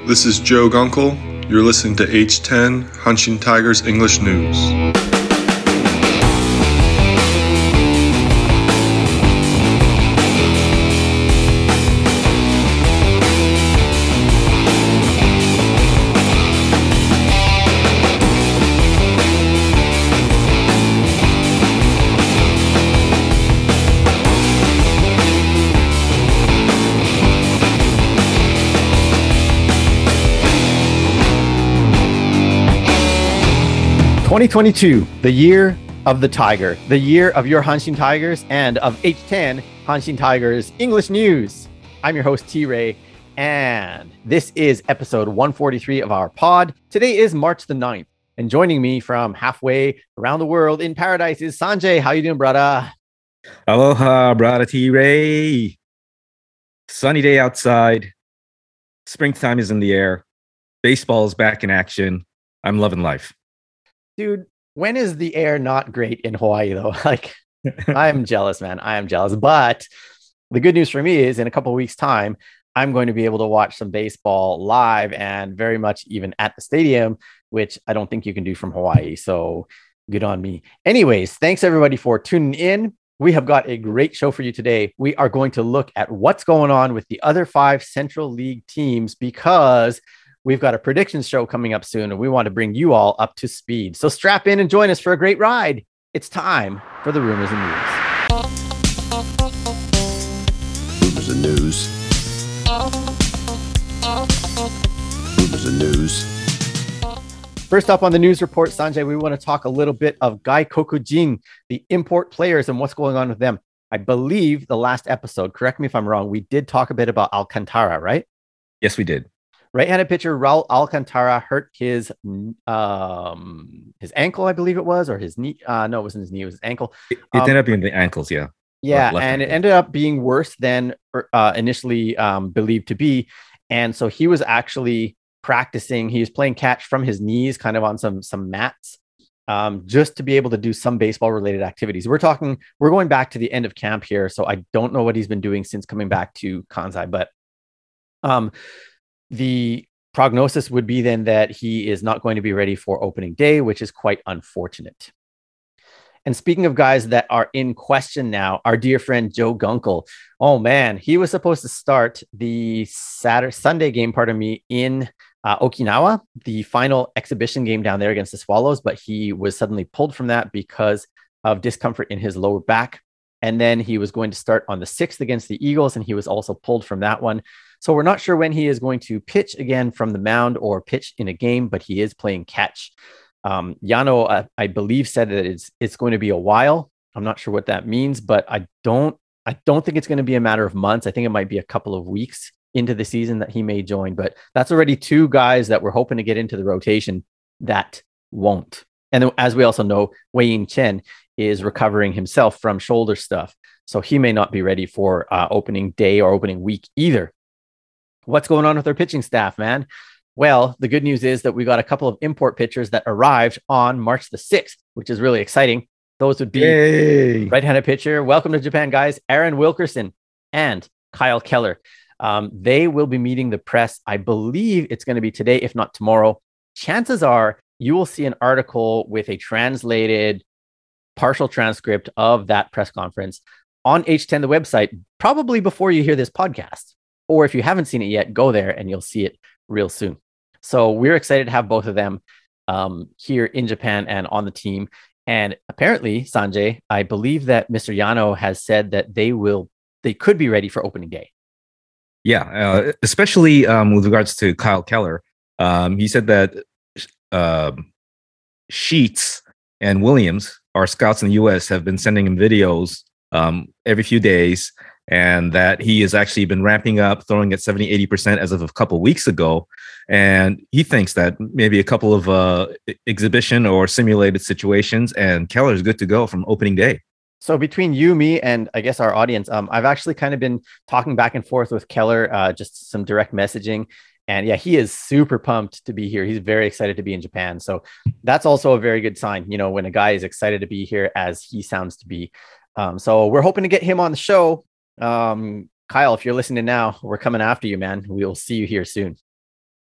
This is Joe Gunkel. You're listening to H10 Hanshin Tigers English News. 2022, the year of the Tiger, the year of your Hanshin Tigers and of H10 Hanshin Tigers English News. I'm your host, T-Ray, and this is episode 143 of our pod. Today is March the 9th, and joining me from halfway around the world in paradise is Sanjay. How you doing, brother? Aloha, brother T-Ray. Sunny day outside. Springtime is in the air. Baseball is back in action. I'm loving life. Dude, when is the air not great in Hawaii, though? Like, I'm jealous, man. I am jealous. But the good news for me is in a couple of weeks' time, I'm going to be able to watch some baseball live and very much even at the stadium, which I don't think you can do from Hawaii. So good on me. Anyways, thanks everybody for tuning in. We have got a great show for you today. We are going to look at what's going on with the other 5 Central League teams because we've got a predictions show coming up soon, and we want to bring you all up to speed. So strap in and join us for a great ride. It's time for the Rumors and News. Rumors and News. Rumors and News. First up on the news report, Sanjay, we want to talk a little bit of Gaikokujin, the import players, and what's going on with them. I believe the last episode, correct me if I'm wrong, we did talk a bit about Alcantara, right? Yes, we did. Right-handed pitcher Raul Alcantara hurt his ankle, I believe it was, or his knee. No, it wasn't his knee; it was his ankle. It ended up being the ankles, yeah. Yeah, and it ended up being worse than initially believed to be. And so he was actually practicing. He was playing catch from his knees, kind of on some mats, just to be able to do some baseball-related activities. We're going back to the end of camp here, so I don't know what he's been doing since coming back to Kansai, but the prognosis would be then that he is not going to be ready for opening day, which is quite unfortunate. And speaking of guys that are in question now, our dear friend Joe Gunkel. Oh man, he was supposed to start the Sunday game, in Okinawa, the final exhibition game down there against the Swallows, but he was suddenly pulled from that because of discomfort in his lower back. And then he was going to start on the 6th against the Eagles, and he was also pulled from that one. So we're not sure when he is going to pitch again from the mound or pitch in a game, but he is playing catch. Yano, I believe, said that it's going to be a while. I'm not sure what that means, but I don't think it's going to be a matter of months. I think it might be a couple of weeks into the season that he may join, but that's already 2 guys that we're hoping to get into the rotation that won't. And as we also know, Wei-Yin Chen is recovering himself from shoulder stuff, so he may not be ready for opening day or opening week either. What's going on with our pitching staff, man? Well, the good news is that we got a couple of import pitchers that arrived on March the 6th, which is really exciting. Those would be right-handed pitcher. Welcome to Japan, guys. Aaron Wilkerson and Kyle Keller. They will be meeting the press. I believe it's going to be today, if not tomorrow. Chances are you will see an article with a translated partial transcript of that press conference on H10, the website, probably before you hear this podcast. Or if you haven't seen it yet, go there and you'll see it real soon. So we're excited to have both of them here in Japan and on the team. And apparently, Sanjay, I believe that Mr. Yano has said that they could be ready for opening day. Yeah, especially with regards to Kyle Keller. He said that Sheets and Williams, our scouts in the U.S., have been sending him videos every few days, and that he has actually been ramping up, throwing at 70-80% as of a couple of weeks ago. And he thinks that maybe a couple of exhibition or simulated situations, and Keller's good to go from opening day. So between you, me, and I guess our audience, I've actually kind of been talking back and forth with Keller, just some direct messaging. And yeah, he is super pumped to be here. He's very excited to be in Japan. So that's also a very good sign, when a guy is excited to be here, as he sounds to be. So we're hoping to get him on the show. Kyle, if you're listening now, we're coming after you, man. We will see you here soon.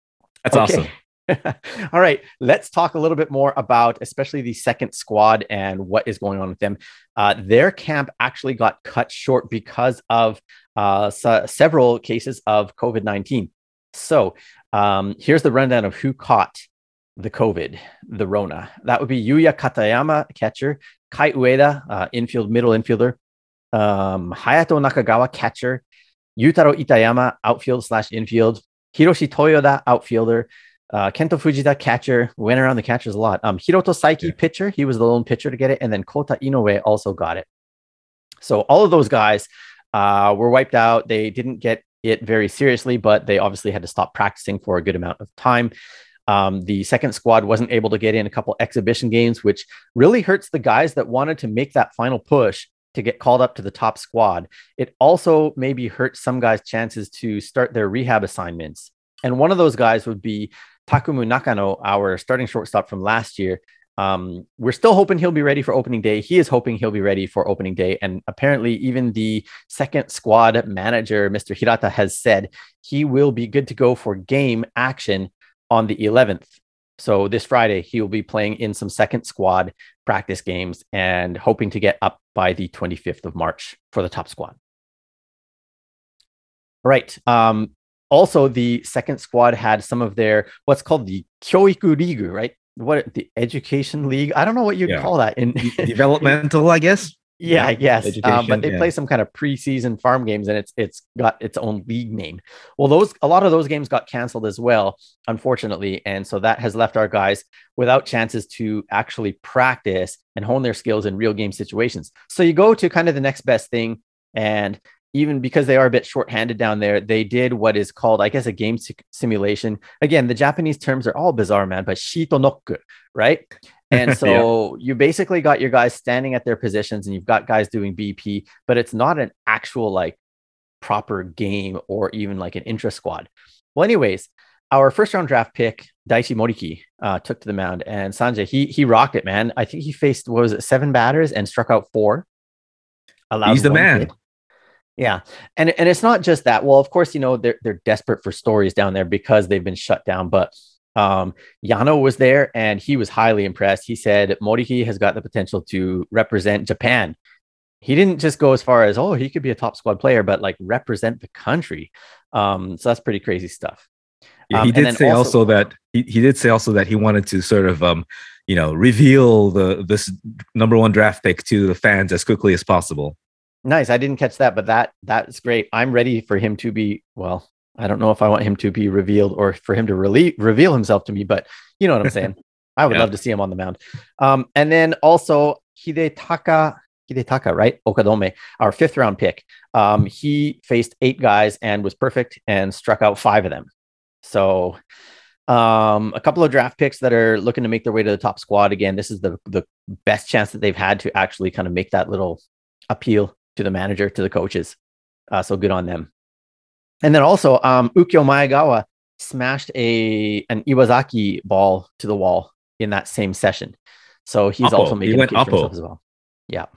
That's awesome. All right, let's talk a little bit more about especially the second squad and what is going on with them. Their camp actually got cut short because of several cases of COVID-19. So here's the rundown of who caught the COVID, the Rona. That would be Yuya Katayama, catcher, Kai Ueda, middle infielder, Hayato Nakagawa, catcher, Yutaro Itayama, outfield/infield, Hiroshi Toyoda, outfielder, Kento Fujita, catcher. Went around the catchers a lot. Hiroto Saiki, pitcher. He was the lone pitcher to get it. And then Kota Inoue also got it. So all of those guys were wiped out. They didn't get it very seriously, but they obviously had to stop practicing for a good amount of time. The second squad wasn't able to get in a couple exhibition games, which really hurts the guys that wanted to make that final push to get called up to the top squad. It also maybe hurts some guys' chances to start their rehab assignments. And one of those guys would be Takumu Nakano, our starting shortstop from last year. We're still hoping he'll be ready for opening day. He is hoping he'll be ready for opening day. And apparently even the second squad manager, Mr. Hirata, has said he will be good to go for game action on the 11th. So this Friday, he will be playing in some second squad practice games and hoping to get up by the 25th of March for the top squad. All right. Also, the second squad had some of their what's called the Kyoiku League, right? What the education league? I don't know what you'd call that in developmental, I guess. Yeah, I guess. But they yeah. play some kind of preseason farm games, and it's got its own league name. Well, a lot of those games got canceled as well, unfortunately, and so that has left our guys without chances to actually practice and hone their skills in real game situations. So you go to kind of the next best thing, and even because they are a bit shorthanded down there, they did what is called, I guess, a game simulation. Again, the Japanese terms are all bizarre, man, but shitonoku, right? And so you basically got your guys standing at their positions and you've got guys doing BP, but it's not an actual like proper game or even like an intra squad. Well, anyways, our first round draft pick, Daichi Moriki, took to the mound, and Sanjay, he rocked it, man. I think he faced, 7 batters and struck out 4. He's the man. Hit. Yeah. And it's not just that. Well, of course, they're desperate for stories down there because they've been shut down. But Yano was there and he was highly impressed. He said Moriki has got the potential to represent Japan. He didn't just go as far as, he could be a top squad player, but like represent the country. So that's pretty crazy stuff. Yeah, he did say also that he did say also that he wanted to sort of reveal this number 1 draft pick to the fans as quickly as possible. Nice. I didn't catch that, but that's great. I'm ready for him to be, well, I don't know if I want him to be revealed or for him to reveal himself to me, but you know what I'm saying? I would love to see him on the mound. And then also Hidetaka, right? Okadome, our 5th round pick. He faced 8 guys and was perfect and struck out 5 of them. So a couple of draft picks that are looking to make their way to the top squad. Again, this is the best chance that they've had to actually kind of make that little appeal to the manager, to the coaches. So good on them. And then also Ukyo Maegawa smashed an Iwazaki ball to the wall in that same session. So he's also making a case for himself as well. Yeah.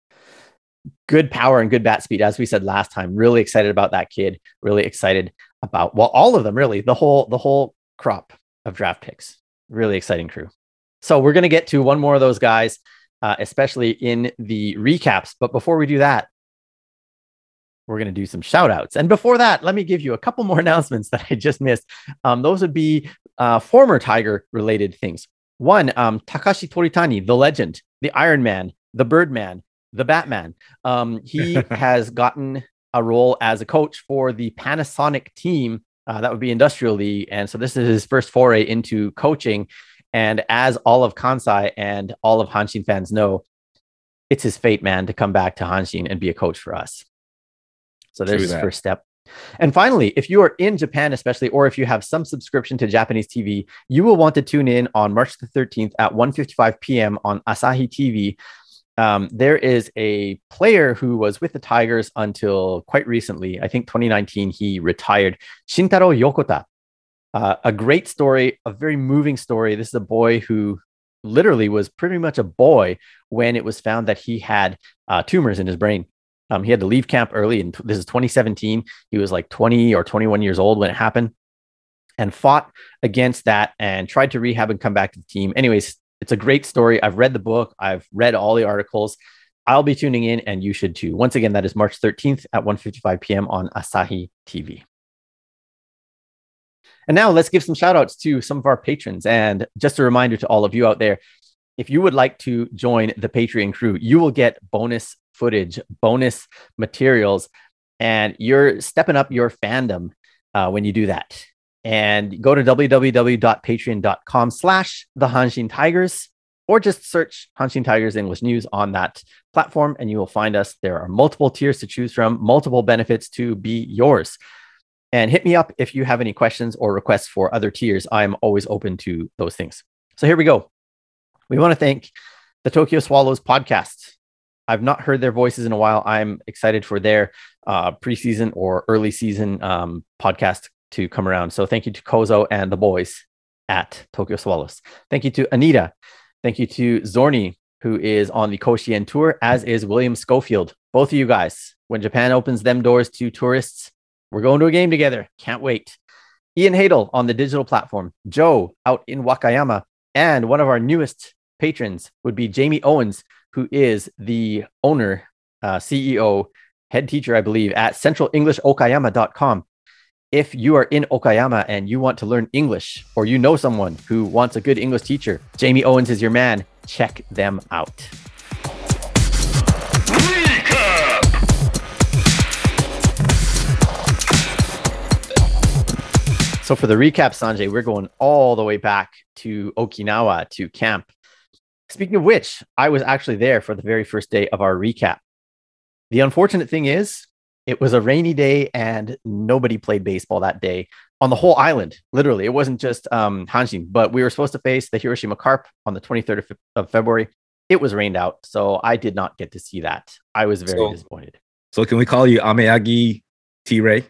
Good power and good bat speed. As we said last time, really excited about that kid. Really excited about, all of them, really. The whole crop of draft picks. Really exciting crew. So we're going to get to one more of those guys, especially in the recaps. But before we do that, we're going to do some shout outs. And before that, let me give you a couple more announcements that I just missed. Those would be former Tiger related things. One, Takashi Toritani, the legend, the Iron Man, the Birdman, the Batman. He has gotten a role as a coach for the Panasonic team. That would be Industrial League. And so this is his first foray into coaching. And as all of Kansai and all of Hanshin fans know, it's his fate, man, to come back to Hanshin and be a coach for us. So there's his first step. And finally, if you are in Japan, especially, or if you have some subscription to Japanese TV, you will want to tune in on March the 13th at 1:55 p.m. on Asahi TV. There is a player who was with the Tigers until quite recently. I think 2019, he retired. Shintaro Yokota. A great story, a very moving story. This is a boy who literally was pretty much a boy when it was found that he had tumors in his brain. He had to leave camp early, and this is 2017. He was like 20 or 21 years old when it happened. and fought against that and tried to rehab and come back to the team. Anyways, it's a great story. I've read the book. I've read all the articles. I'll be tuning in, and you should too. Once again, that is March 13th at 1:55 p.m. on Asahi TV. And now let's give some shout outs to some of our patrons. And just a reminder to all of you out there, if you would like to join the Patreon crew, you will get bonus footage, bonus materials, and you're stepping up your fandom when you do that. And go to www.patreon.com/the Hanshin Tigers, or just search Hanshin Tigers English News on that platform, and you will find us. There are multiple tiers to choose from, multiple benefits to be yours. And hit me up if you have any questions or requests for other tiers. I'm always open to those things. So here we go. We want to thank the Tokyo Swallows podcast. I've not heard their voices in a while. I'm excited for their preseason or early season podcast to come around. So thank you to Kozo and the boys at Tokyo Swallows. Thank you to Anita. Thank you to Zorni, who is on the Koshien tour, as is William Schofield. Both of you guys, when Japan opens them doors to tourists, we're going to a game together. Can't wait. Ian Hadel on the digital platform. Joe out in Wakayama. And one of our newest patrons would be Jamie Owens, who is the owner, CEO, head teacher, I believe, at centralenglishodokayama.com. If you are in Okayama and you want to learn English, or you know someone who wants a good English teacher, Jamie Owens is your man. Check them out. Recap! So for the recap, Sanjay, we're going all the way back to Okinawa to camp. Speaking of which, I was actually there for the very first day of our recap. The unfortunate thing is, it was a rainy day and nobody played baseball that day on the whole island. Literally, it wasn't just Hanshin, but we were supposed to face the Hiroshima Carp on the 23rd of February. It was rained out, so I did not get to see that. I was very disappointed. So can we call you Ameagi T-Ray?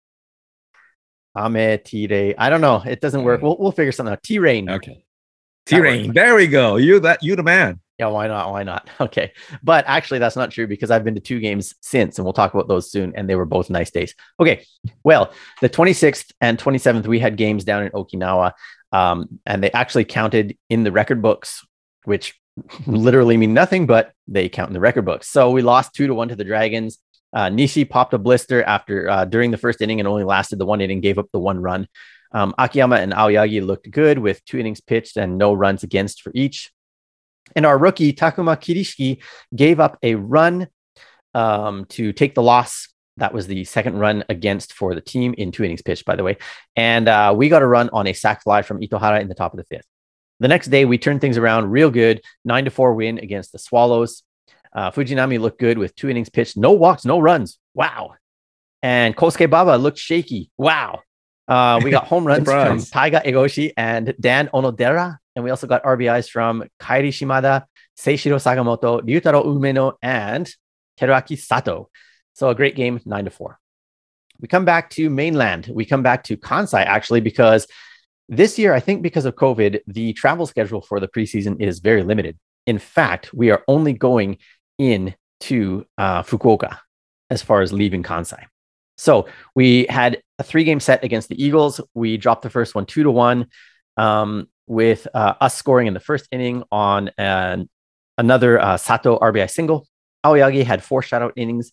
Ame T-Ray. I don't know. It doesn't work. We'll figure something out. T-Rain. Okay. T-Rain. There we go. You the man. Yeah, why not? Why not? Okay. But actually, that's not true because I've been to 2 games since, and we'll talk about those soon. And they were both nice days. Okay. Well, the 26th and 27th, we had games down in Okinawa. And they actually counted in the record books, which literally mean nothing, but they count in the record books. So we lost 2-1 to the Dragons. Nishi popped a blister after during the first inning and only lasted the 1 inning, gave up the 1 run. Akiyama and Aoyagi looked good with 2 innings pitched and no runs against for each. And our rookie, Takuma Kirishiki, gave up a run to take the loss. That was the second run against for the team in 2 innings pitched, by the way. And we got a run on a sac fly from Itohara in the top of the 5th. The next day, we turned things around real good. 9-4 win against the Swallows. Fujinami looked good with 2 innings pitched. No walks, no runs. Wow. And Kosuke Baba looked shaky. Wow. We got home runs from Taiga Egoshi and Dan Onodera. And we also got RBIs from Kairi Shimada, Seishiro Sakamoto, Ryutaro Umeno, and Teruaki Sato. So a great game, 9-4. We come back to mainland. We come back to Kansai, actually, because this year, I think because of COVID, the travel schedule for the preseason is very limited. In fact, we are only going into Fukuoka as far as leaving Kansai. So we had a 3-game set against the Eagles. We dropped the first one 2-1 with us scoring in the first inning on another Sato RBI single. Aoyagi had 4 shutout innings.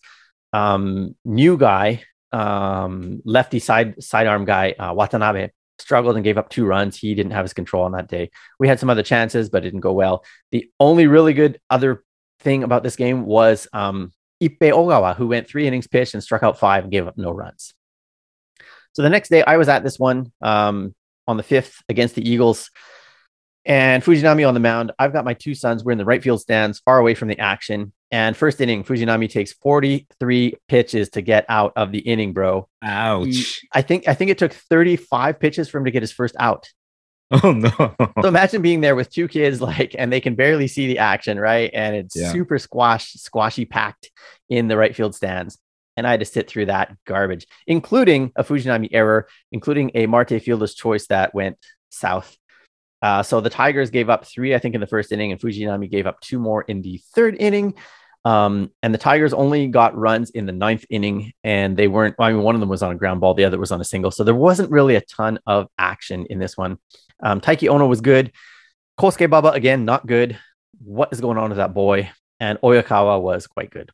New guy, lefty sidearm guy, Watanabe, struggled and gave up 2 runs. He didn't have his control on that day. We had some other chances, but it didn't go well. The only really good other thing about this game was Ippei Ogawa, who went 3 innings pitched and struck out 5 and gave up no runs. So the next day, I was at this one on the 5th against the Eagles, and Fujinami on the mound. I've got my 2 sons. We're in the right field stands, far away from the action. And first inning, Fujinami takes 43 pitches to get out of the inning, bro. Ouch. I think it took 35 pitches for him to get his first out. Oh no. So imagine being there with 2 kids, and they can barely see the action, right? And it's super squashy packed in the right field stands. And I had to sit through that garbage, including a Fujinami error, including a Marte fielder's choice that went south. So the Tigers gave up 3, I think, in the first inning, and Fujinami gave up 2 more in the third inning. And the Tigers only got runs in the 9th inning, and they weren't, I mean, one of them was on a ground ball, the other was on a single. So there wasn't really a ton of action in this one. Taiki Ono was good. Kosuke Baba, again, not good. What is going on with that boy? And Oyakawa was quite good.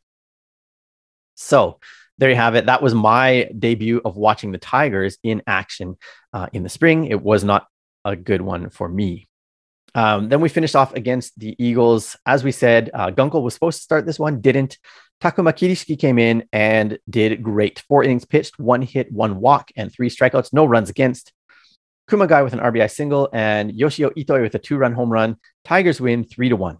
So there you have it. That was my debut of watching the Tigers in action in the spring. It was not a good one for me. Then we finished off against the Eagles. As we said, Gunkel was supposed to start this one, didn't. Takuma Kirishiki came in and did great. 4 innings pitched, 1 hit, 1 walk, and 3 strikeouts, no runs against. Kumagai with an RBI single and Yoshio Itoi with a 2-run home run. Tigers win 3-1.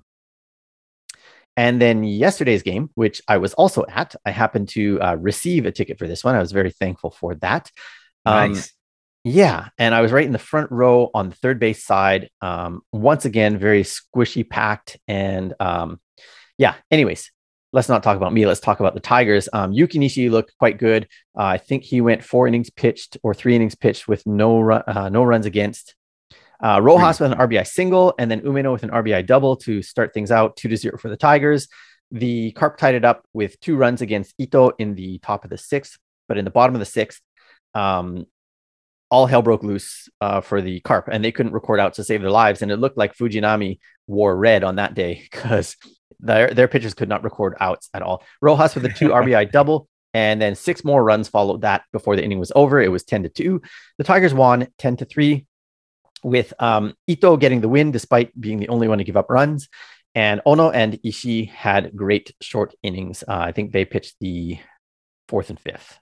And then yesterday's game, which I was also at, I happened to receive a ticket for this one. I was very thankful for that. Nice. Yeah, and I was right in the front row on the third base side. Once again, very squishy packed. And yeah, anyways, let's not talk about me. Let's talk about the Tigers. Yuki Nishi looked quite good. I think he went 4 innings pitched or 3 innings pitched with no runs against. Rojas with an RBI single, and then Umeno with an RBI double to start things out, 2-0 for the Tigers. The Carp tied it up with 2 runs against Ito in the top of the 6th, but in the bottom of the 6th, all hell broke loose for the Carp, and they couldn't record outs to save their lives. And it looked like Fujinami wore red on that day because their pitchers could not record outs at all. Rojas with a 2 RBI double, and then 6 more runs followed that before the inning was over. It was 10-2. The Tigers won 10-3 with Ito getting the win despite being the only one to give up runs. And Ono and Ishii had great short innings. I think they pitched the 4th and 5th.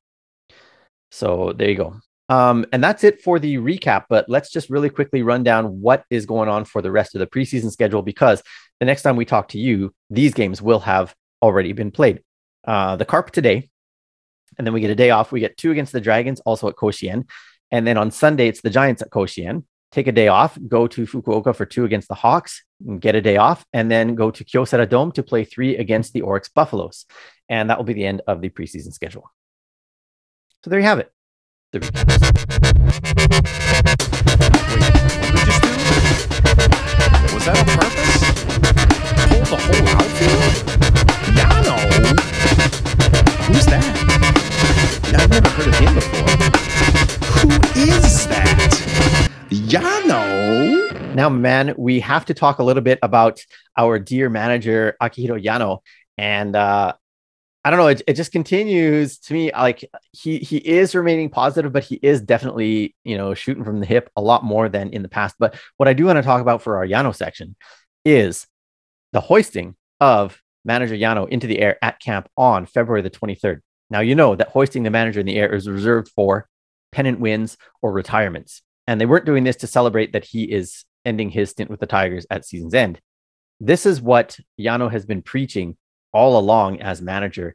So there you go. And that's it for the recap, but let's just really quickly run down what is going on for the rest of the preseason schedule, because the next time we talk to you, these games will have already been played. The Carp today, and then we get a day off. We get 2 against the Dragons, also at Koshien. And then on Sunday, it's the Giants at Koshien. Take a day off, go to Fukuoka for 2 against the Hawks, and get a day off, and then go to Kyocera Dome to play 3 against the Oryx Buffaloes. And that will be the end of the preseason schedule. So there you have it. The recap. What did we just do? Was that on purpose? Pull the whole outfield? Yano? Who's that? I've never heard of him before. Who is that? Yano? Now, man, we have to talk a little bit about our dear manager, Akihiro Yano. And I don't know, it just continues to me, like he is remaining positive, but he is definitely, shooting from the hip a lot more than in the past. But what I do want to talk about for our Yano section is the hoisting of manager Yano into the air at camp on February the 23rd. Now, you know that hoisting the manager in the air is reserved for pennant wins or retirements. And they weren't doing this to celebrate that he is ending his stint with the Tigers at season's end. This is what Yano has been preaching all along as manager.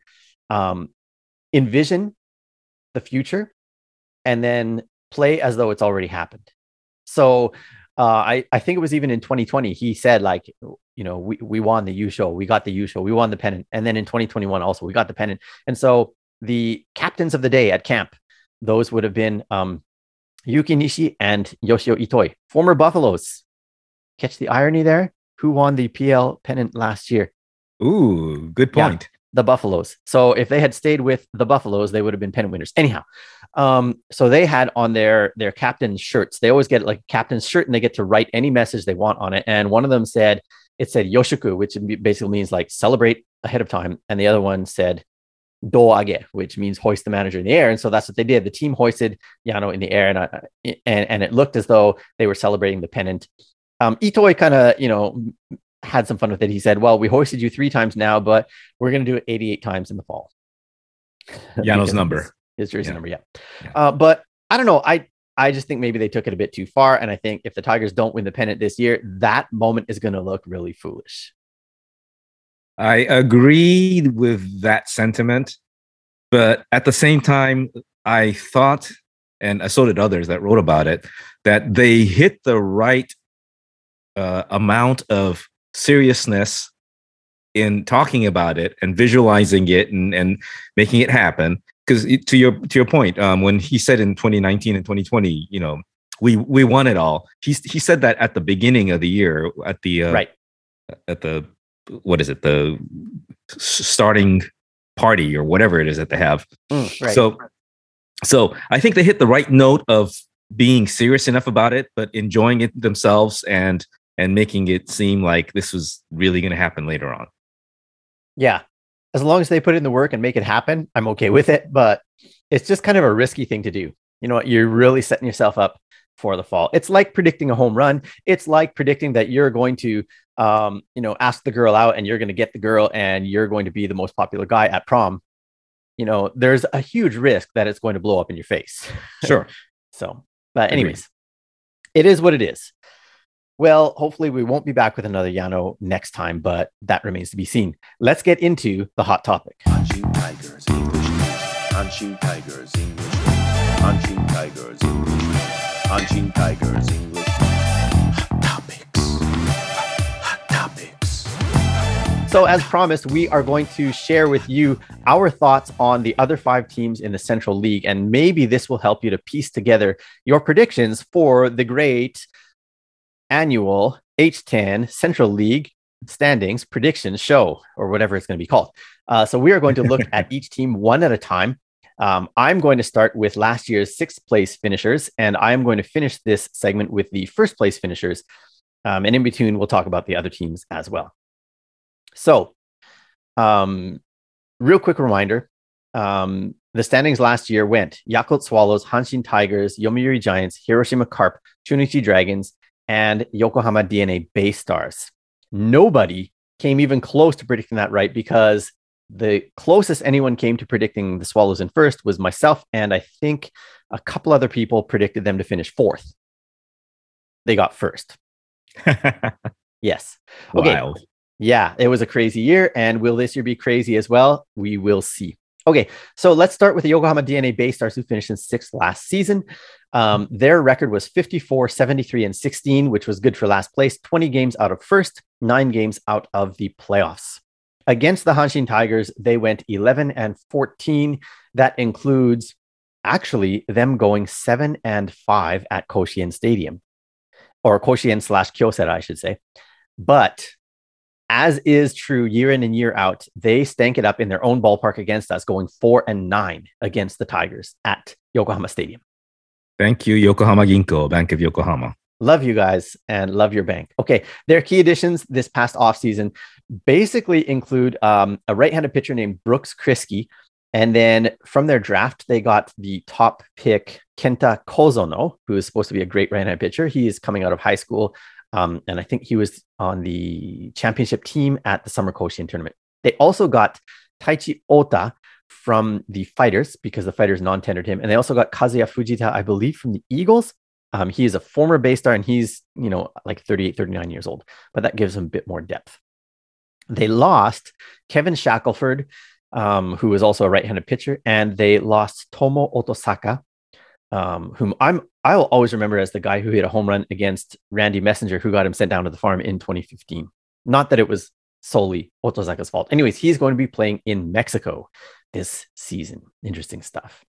Envision the future and then play as though it's already happened. So I think it was even in 2020, he said, like, we won the Yusho, we got the Yusho, we won the pennant. And then in 2021 also, we got the pennant. And so the captains of the day at camp, those would have been Yuki Nishi and Yoshio Itoi, former Buffaloes. Catch the irony there? Who won the PL pennant last year? Ooh, good point. Yeah, the Buffaloes. So if they had stayed with the Buffaloes, they would have been pennant winners. Anyhow, so they had on their captain's shirts, they always get like a captain's shirt and they get to write any message they want on it. And one of them said Yoshiku, which basically means like celebrate ahead of time. And the other one said Doage, which means hoist the manager in the air. And so that's what they did. The team hoisted Yano in the air, and it looked as though they were celebrating the pennant. Itoi kind of, had some fun with it. He said, well, we hoisted you 3 times now, but we're going to do it 88 times in the fall. Yano's number. His jersey number, yeah. But I don't know. I just think maybe they took it a bit too far. And I think if the Tigers don't win the pennant this year, that moment is going to look really foolish. I agree with that sentiment. But at the same time, I thought, and so did others that wrote about it, that they hit the right amount of seriousness in talking about it and visualizing it and making it happen. Because to your point, when he said in 2019 and 2020, we won it all. He said that at the beginning of the year at the what is it, the starting party or whatever it is that they have. Right. So I think they hit the right note of being serious enough about it, but enjoying it themselves and making it seem like this was really going to happen later on. Yeah. As long as they put in the work and make it happen, I'm okay with it. But it's just kind of a risky thing to do. You know what? You're really setting yourself up for the fall. It's like predicting a home run. It's like predicting that you're going to, ask the girl out and you're going to get the girl and you're going to be the most popular guy at prom. You know, there's a huge risk that it's going to blow up in your face. Sure. So, but anyways, it is what it is. Well, hopefully we won't be back with another Yano next time, but that remains to be seen. Let's get into the hot topic. Hanshin Tigers English News. Hanshin Tigers English News. Hanshin Tigers English News. Hanshin Tigers English News. Hot topics. Hot topics. So as promised, we are going to share with you our thoughts on the other 5 teams in the Central League, and maybe this will help you to piece together your predictions for the great annual H10 Central League standings prediction show, or whatever it's going to be called. So we are going to look at each team one at a time. I'm going to start with last year's 6th place finishers, and I'm going to finish this segment with the 1st place finishers. And in between, we'll talk about the other teams as well. So, real quick reminder, the standings last year went Yakult Swallows, Hanshin Tigers, Yomiuri Giants, Hiroshima Carp, Chunichi Dragons, and Yokohama DNA Bay Stars. Nobody came even close to predicting that right, because the closest anyone came to predicting the Swallows in first was myself, and I think a couple other people predicted them to finish 4th. They got first. Yes. Okay. Wild. Yeah, it was a crazy year, and will this year be crazy as well? We will see. Okay, so let's start with the Yokohama DNA Bay Stars, who finished in 6th last season. Their record was 54, 73, and 16, which was good for last place. 20 games out of first, 9 games out of the playoffs. Against the Hanshin Tigers, they went 11 and 14. That includes actually them going 7 and 5 at Koshien Stadium, or Koshien / Kyocera, I should say. But as is true year in and year out, they stank it up in their own ballpark against us, going 4 and 9 against the Tigers at Yokohama Stadium. Thank you, Yokohama Ginko, Bank of Yokohama. Love you guys and love your bank. Okay, their key additions this past offseason basically include a right-handed pitcher named Brooks Kriske. And then from their draft, they got the top pick, Kenta Kozono, who is supposed to be a great right-handed pitcher. He is coming out of high school. And I think he was on the championship team at the Summer Koshien tournament. They also got Taichi Ota from the Fighters, because the Fighters non-tendered him. And they also got Kazuya Fujita, I believe, from the Eagles. He is a former Bay Star, and he's, like 38, 39 years old, but that gives him a bit more depth. They lost Kevin Shackelford, who was also a right-handed pitcher, and they lost Tomo Otosaka, whom I'll always remember as the guy who hit a home run against Randy Messenger, who got him sent down to the farm in 2015. Not that it was solely Otosaka's fault. Anyways, he's going to be playing in Mexico this season. Interesting stuff.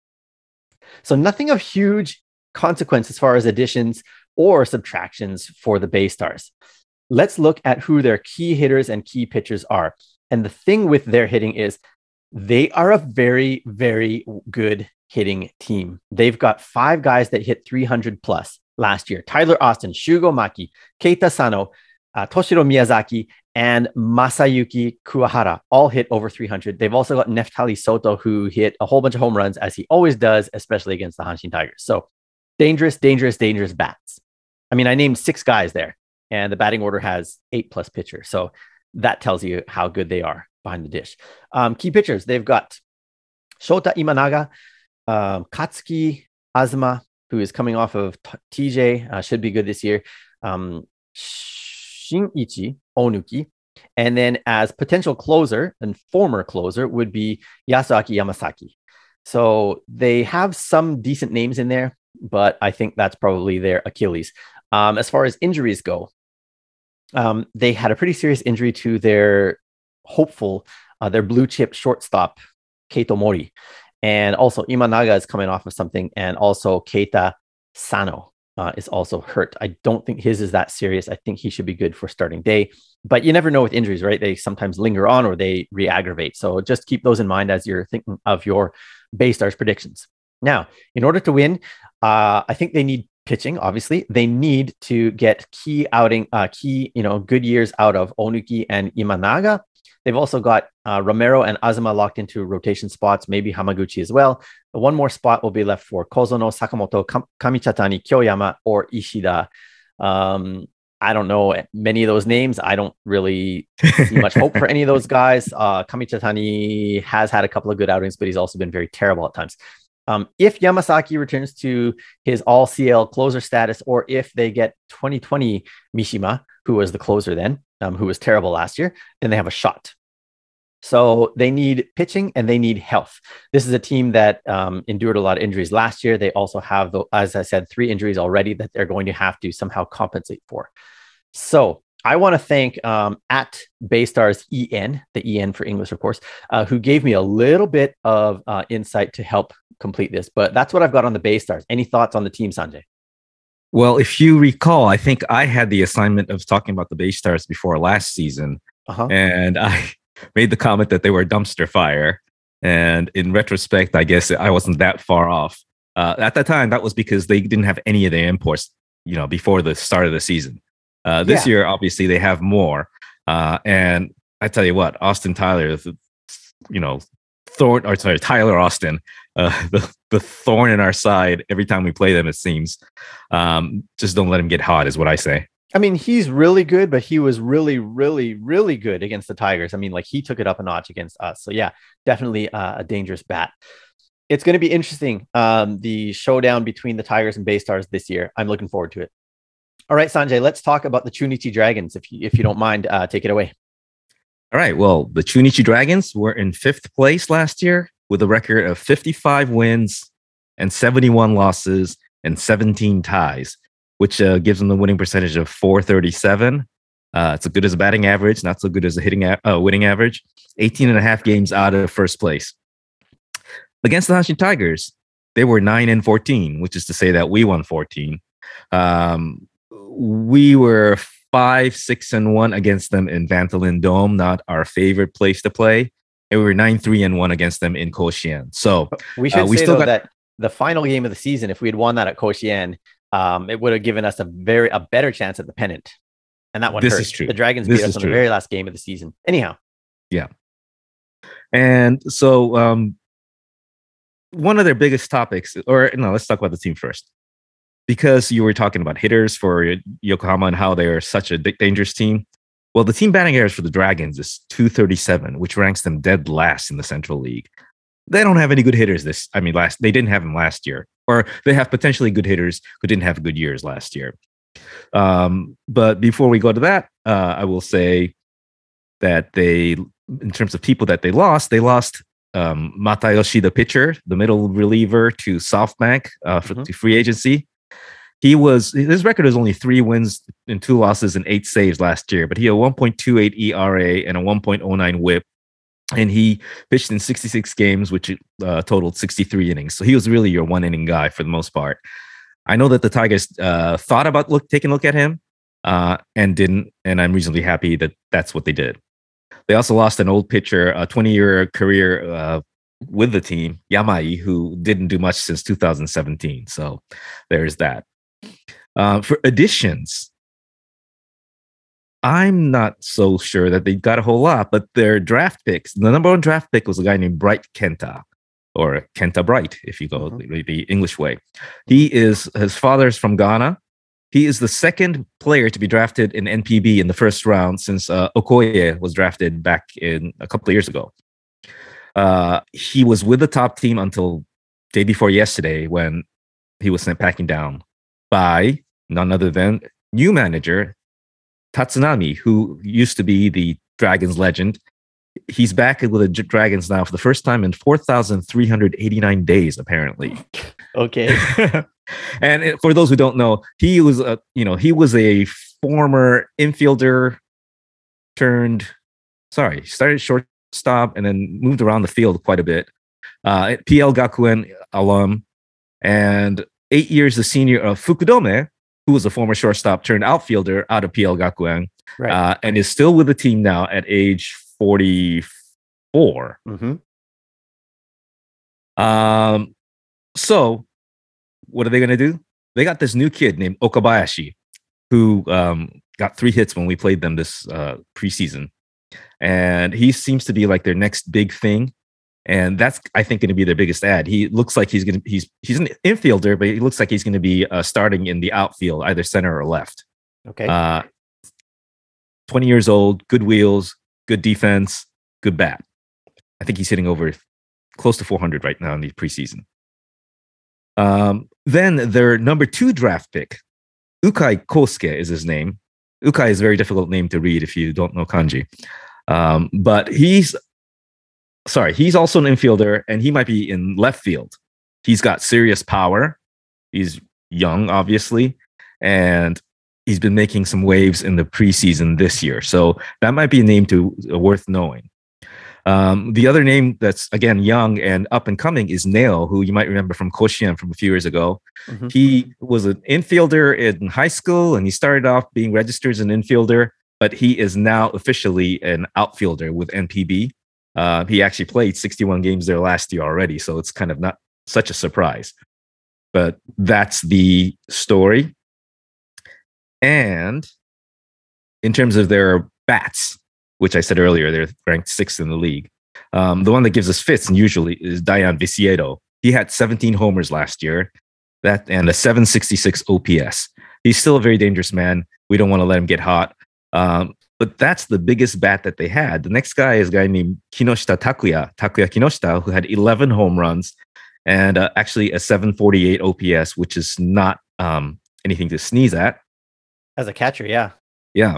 So nothing of huge consequence as far as additions or subtractions for the Bay Stars. Let's look at who their key hitters and key pitchers are. And the thing with their hitting is they are a very, very good hitting team. They've got 5 guys that hit 300 plus last year. Tyler Austin, Shugo Maki, Keita Sano, Toshiro Miyazaki, and Masayuki Kuwahara all hit over 300. They've also got Neftali Soto, who hit a whole bunch of home runs, as he always does, especially against the Hanshin Tigers. So dangerous, dangerous, dangerous bats. I mean, I named 6 guys there, and the batting order has 8 plus pitchers. So that tells you how good they are behind the dish. Key pitchers, they've got Shota Imanaga, Katsuki Azuma, who is coming off of TJ, should be good this year. Shinichi Onuki. And then as potential closer and former closer would be Yasuaki Yamasaki. So they have some decent names in there, but I think that's probably their Achilles. As far as injuries go, they had a pretty serious injury to their hopeful, their blue chip shortstop, Keito Mori. And also Imanaga is coming off of something, and also Keita Sano. is also hurt. I don't think his is that serious. I think he should be good for starting day, but you never know with injuries, right? They sometimes linger on or they re-aggravate. So just keep those in mind as you're thinking of your Baystars predictions. Now, in order to win, I think they need pitching. Obviously, they need to get key good years out of Onuki and Imanaga. They've also got Romero and Azuma locked into rotation spots, maybe Hamaguchi as well. One more spot will be left for Kozono, Sakamoto, Kamichatani, Kyoyama, or Ishida. I don't know many of those names. I don't really see much hope for any of those guys. Kamichatani has had a couple of good outings, but he's also been very terrible at times. If Yamasaki returns to his all CL closer status, or if they get 2020 Mishima, who was the closer then, who was terrible last year, then they have a shot. So they need pitching and they need health. This is a team that endured a lot of injuries last year. They also have, as I said, 3 injuries already that they're going to have to somehow compensate for. So I want to thank at Baystars EN, the EN for English, of course, who gave me a little bit of insight to help complete this. But that's what I've got on the Baystars. Any thoughts on the team, Sanjay? Well, if you recall, I think I had the assignment of talking about the Baystars before last season, and I made the comment that they were a dumpster fire. And in retrospect, I guess I wasn't that far off. At that time, that was because they didn't have any of the imports, before the start of the season. This year, obviously, they have more. And I tell you what, Austin Tyler, Tyler Austin, the thorn in our side every time we play them, it seems. Just don't let him get hot, is what I say. I mean, he's really good, but he was really, really, really good against the Tigers. I mean, like, he took it up a notch against us. So yeah, definitely a dangerous bat. It's going to be interesting. The showdown between the Tigers and Baystars this year. I'm looking forward to it. All right, Sanjay, let's talk about the Chunichi Dragons. If you don't mind, take it away. All right. Well, the Chunichi Dragons were in 5th place last year with a record of 55 wins and 71 losses and 17 ties, which gives them the winning percentage of .437. It's as good as a batting average, not so good as a winning average. 18 and a half games out of first place. Against the Hanshin Tigers, they were 9-14, which is to say that we won 14. We were 5-6-1 against them in Vantolin Dome, not our favorite place to play. And we were 9-3-1 against them in Koshien. So we should say that the final game of the season, if we had won that at Koshien, it would have given us a better chance at the pennant. And that one hurt. Is true. The Dragons beat us on the very last game of the season. Anyhow. Yeah. And so one of their biggest topics, let's talk about the team first. Because you were talking about hitters for Yokohama and how they are such a dangerous team. Well, the team batting average for the Dragons is .237, which ranks them dead last in the Central League. They don't have any good hitters they didn't have them last year. Or they have potentially good hitters who didn't have good years last year. But before we go to that, I will say that in terms of people that they lost Matayoshi, the pitcher, the middle reliever, to SoftBank to free agency. His record was only 3 wins and 2 losses and 8 saves last year, but he had a 1.28 ERA and a 1.09 WHIP. And he pitched in 66 games, which totaled 63 innings. So he was really your 1-inning guy for the most part. I know that the Tigers thought about taking a look at him and didn't. And I'm reasonably happy that that's what they did. They also lost an old pitcher, a 20-year career with the team, Yamai, who didn't do much since 2017. So there's that. For additions, I'm not so sure that they got a whole lot, but their draft picks, the number 1 draft pick was a guy named Bright Kenta, or Kenta Bright, if you go the English way. His father's from Ghana. He is the 2nd player to be drafted in NPB in the first round since Okoye was drafted back in a couple of years ago. He was with the top team until day before yesterday when he was sent packing down by none other than new manager Tatsunami, who used to be the Dragons legend. He's back with the Dragons now for the first time in 4,389 days, apparently. Okay. And for those who don't know, he was a former infielder started shortstop and then moved around the field quite a bit. PL Gakuen alum, and 8 years the senior of Fukudome, who was a former shortstop turned outfielder out of PL Gakuen, Right. and is still with the team now at age 44. Mm-hmm. So what are they going to do? They got this new kid named Okabayashi, who got 3 hits when we played them this preseason. And he seems to be like their next big thing. And that's, I think, going to be their biggest ad. He looks like he's an infielder, but he looks like he's going to be starting in the outfield, either center or left. Okay. 20 years old, good wheels, good defense, good bat. I think he's hitting over close to 400 right now in the preseason. Then their number 2 draft pick, Ukai Kosuke is his name. Ukai is a very difficult name to read if you don't know kanji. But he's also an infielder, and he might be in left field. He's got serious power. He's young, obviously, and he's been making some waves in the preseason this year. So that might be a name worth knowing. The other name that's, again, young and up and coming is Neo, who you might remember from Koshien from a few years ago. Mm-hmm. He was an infielder in high school, and he started off being registered as an infielder, but he is now officially an outfielder with NPB. He actually played 61 games there last year already, so it's kind of not such a surprise. But that's the story. And in terms of their bats, which I said earlier, they're ranked 6th in the league. The one that gives us fits, and usually, is Dayan Viciedo. He had 17 homers last year, and a 766 OPS. He's still a very dangerous man. We don't want to let him get hot. But that's the biggest bat that they had. The next guy is a guy named Kinoshita Takuya Kinoshita, who had 11 home runs and actually a 748 OPS, which is not anything to sneeze at. As a catcher, yeah. Yeah.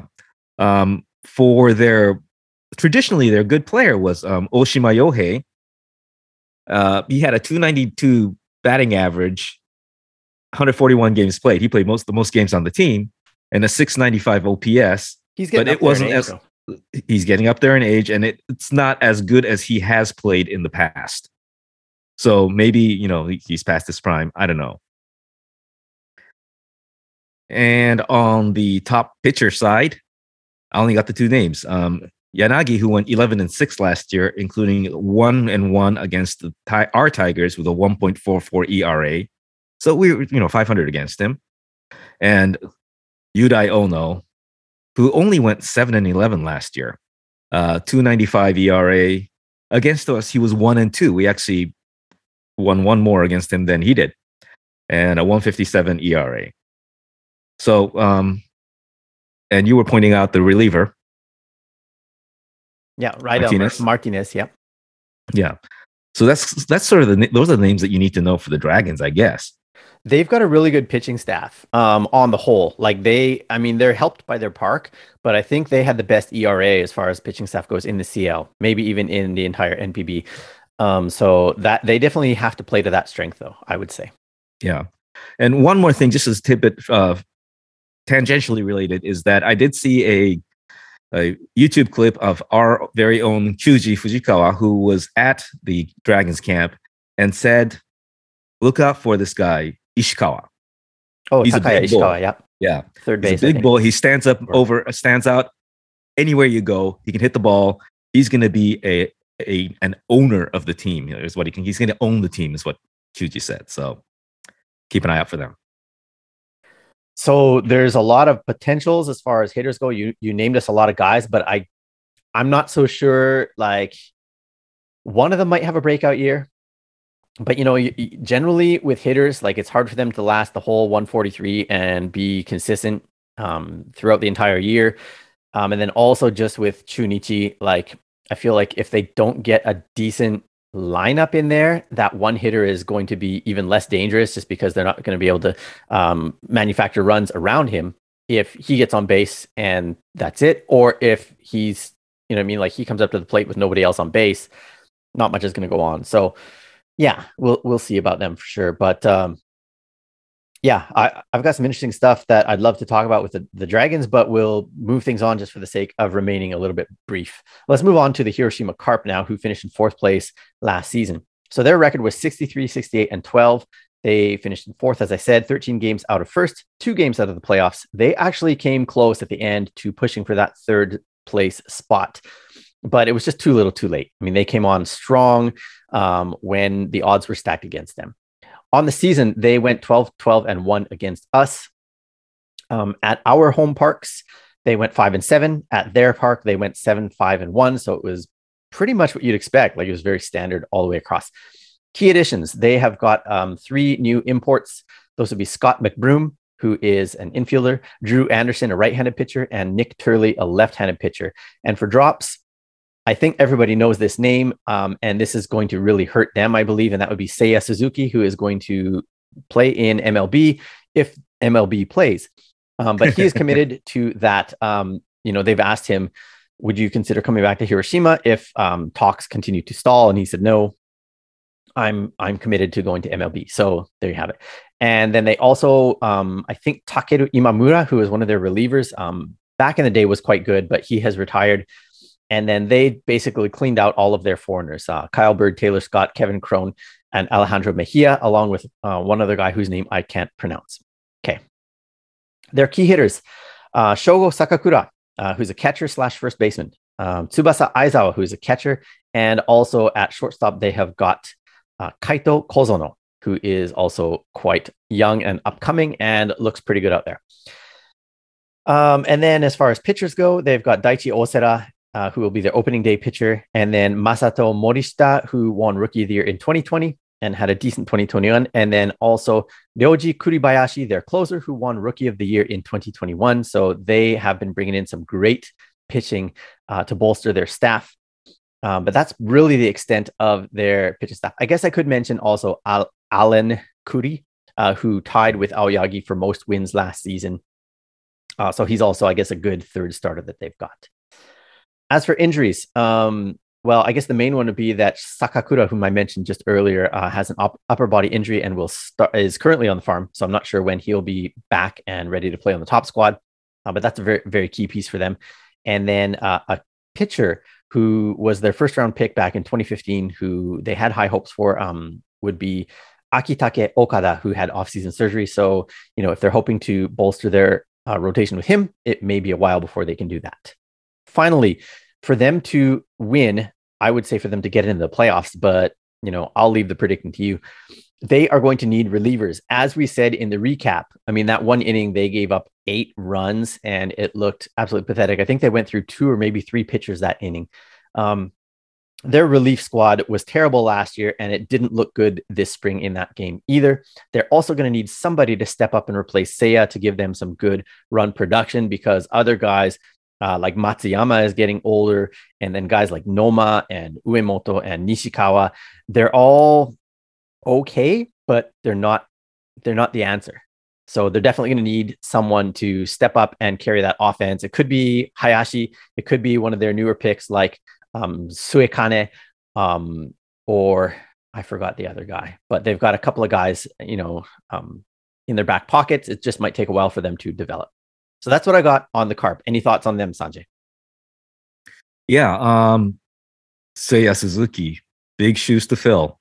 Traditionally, their good player was Oshima Yohei. He had a 292 batting average, 141 games played. He played the most games on the team, and a 695 OPS. He's getting he's getting up there in age, and it's not as good as he has played in the past. So maybe, he's past his prime. I don't know. And on the top pitcher side, I only got the 2 names. Yanagi, who went 11-6 last year, including 1-1 against our Tigers with a 1.44 ERA. So we were, 500 against him. And Yudai Ono, who only went 7-11 last year, 2.95 ERA. Against us, he was 1-2. We actually won 1 more against him than he did, and a 1.57 ERA. So, and you were pointing out the reliever. Yeah, right. Martinez. Yeah. Yeah. So that's sort of those are the names that you need to know for the Dragons, I guess. They've got a really good pitching staff on the whole. Like they're helped by their park, but I think they had the best ERA as far as pitching staff goes in the CL, maybe even in the entire NPB. So that they definitely have to play to that strength, though, I would say. Yeah. And one more thing, just as tidbit, tangentially related, is that I did see a YouTube clip of our very own Kyuji Fujikawa, who was at the Dragons camp and said, "Look out for this guy, Ishikawa." Oh, he's Takaya Ishikawa, yeah. Yeah. Third base. He's a big bull. He stands out anywhere you go. He can hit the ball. He's going to be an owner of the team. Is what he's going to own the team, is what Kyuji said. So keep an eye out for them. So there's a lot of potentials as far as hitters go. You named us a lot of guys, but I'm not so sure. Like, one of them might have a breakout year, but generally with hitters, like, it's hard for them to last the whole 143 and be consistent throughout the entire year. And then also just with Chunichi, like, I feel like if they don't get a decent lineup in there, that one hitter is going to be even less dangerous, just because they're not going to be able to manufacture runs around him if he gets on base and that's it, or if he's, like, he comes up to the plate with nobody else on base, not much is going to go on. So yeah, we'll see about them for sure. But yeah, I've got some interesting stuff that I'd love to talk about with the Dragons, but we'll move things on just for the sake of remaining a little bit brief. Let's move on to the Hiroshima Carp now, who finished in 4th place last season. So their record was 63, 68, and 12. They finished in fourth, as I said, 13 games out of first, 2 games out of the playoffs. They actually came close at the end to pushing for that third place spot, but it was just too little too late. I mean, they came on strong when the odds were stacked against them. On the season, they went 12-12-1 against us. At our home parks, they went 5-7. At their park, they went 7-5-1. So it was pretty much what you'd expect. Like, it was very standard all the way across. Key additions: they have got 3 new imports. Those would be Scott McBroom, who is an infielder, Drew Anderson, a right-handed pitcher, and Nick Turley, a left-handed pitcher. And for drops, I think everybody knows this name, and this is going to really hurt them, I believe, and that would be Seiya Suzuki, who is going to play in MLB if MLB plays. But he is committed to that. They've asked him, would you consider coming back to Hiroshima if talks continue to stall? And he said, no, I'm committed to going to MLB. So there you have it. And then they also, I think Takeru Imamura, who is one of their relievers, back in the day was quite good, but he has retired. And then they basically cleaned out all of their foreigners, Kyle Bird, Taylor Scott, Kevin Crone, and Alejandro Mejia, along with one other guy whose name I can't pronounce. Okay. Their key hitters, Shogo Sakakura, who's a catcher / first baseman, Tsubasa Aizawa, who's a catcher, and also at shortstop, they have got Kaito Kozono, who is also quite young and upcoming and looks pretty good out there. And then as far as pitchers go, they've got Daichi Osera, who will be their opening day pitcher, and then Masato Morishita, who won Rookie of the Year in 2020 and had a decent 2021, and then also Ryoji Kuribayashi, their closer, who won Rookie of the Year in 2021. So they have been bringing in some great pitching to bolster their staff. But that's really the extent of their pitching staff. I guess I could mention also Alan Kuri, who tied with Aoyagi for most wins last season. So he's also, I guess, a good third starter that they've got. As for injuries, well, I guess the main one would be that Sakakura, whom I mentioned just earlier, has an upper body injury and is currently on the farm. So I'm not sure when he'll be back and ready to play on the top squad. But that's a very, very key piece for them. And then a pitcher who was their first round pick back in 2015, who they had high hopes for, would be Akitake Okada, who had offseason surgery. So, if they're hoping to bolster their rotation with him, it may be a while before they can do that. Finally, for them to win, I would say for them to get into the playoffs, but I'll leave the predicting to you. They are going to need relievers. As we said in the recap, I mean, that one inning, they gave up 8 runs and it looked absolutely pathetic. I think they went through 2 or maybe 3 pitchers that inning. Their relief squad was terrible last year and it didn't look good this spring in that game either. They're also going to need somebody to step up and replace Seiya to give them some good run production, because other guys like Matsuyama is getting older, and then guys like Noma and Uemoto and Nishikawa, they're all okay, but they're not the answer. So they're definitely going to need someone to step up and carry that offense. It could be Hayashi, it could be one of their newer picks like Suekane, or I forgot the other guy, but they've got a couple of guys, in their back pockets. It just might take a while for them to develop. So that's what I got on the Carp. Any thoughts on them, Sanjay? Yeah. Seiya Suzuki, big shoes to fill.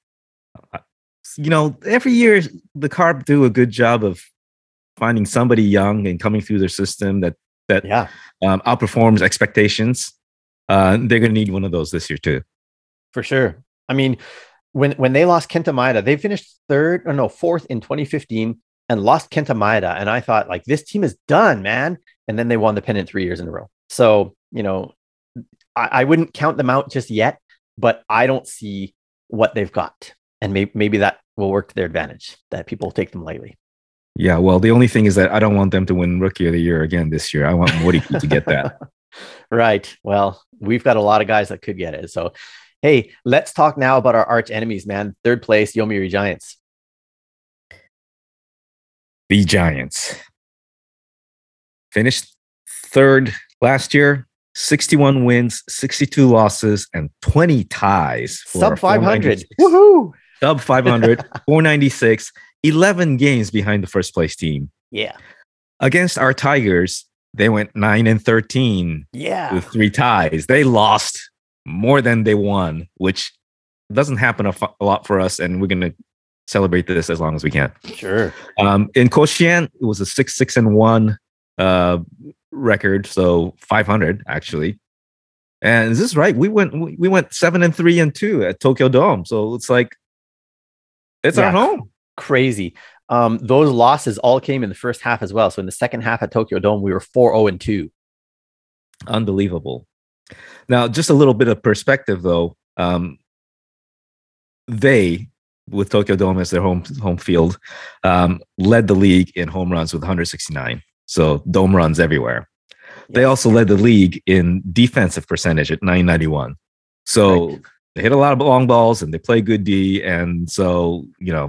Every year the Carp do a good job of finding somebody young and coming through their system that outperforms expectations. They're going to need one of those this year too. For sure. I mean, when they lost Kenta Maeda, they finished 4th in 2015 and lost Kenta Maeda. And I thought, like, this team is done, man. And then they won the pennant 3 years in a row. So, I wouldn't count them out just yet, but I don't see what they've got. And maybe that will work to their advantage, that people take them lightly. Yeah, well, the only thing is that I don't want them to win Rookie of the Year again this year. I want Moriki to get that. Right. Well, we've got a lot of guys that could get it. So, hey, let's talk now about our arch enemies, man. 3rd place, Yomiuri Giants. The Giants finished 3rd last year, 61 wins, 62 losses, and 20 ties. Sub 500. Woohoo! Sub 500, 496, 11 games behind the first place team. Yeah. Against our Tigers, they went 9-13. Yeah. With 3 ties. They lost more than they won, which doesn't happen a lot for us. And we're going to celebrate this as long as we can. Sure. In Koshien, it was a 6-1 record, so 500 actually. And is this right? We went 7-3-2 at Tokyo Dome, so it's like it's our home. Crazy. Those losses all came in the first half as well. So in the second half at Tokyo Dome, we were 4-2. Unbelievable. Now, just a little bit of perspective, though. They, with Tokyo Dome as their home field, led the league in home runs with 169. So dome runs everywhere. They also led the league in defensive percentage at 991. So they hit a lot of long balls and they play good D. And so,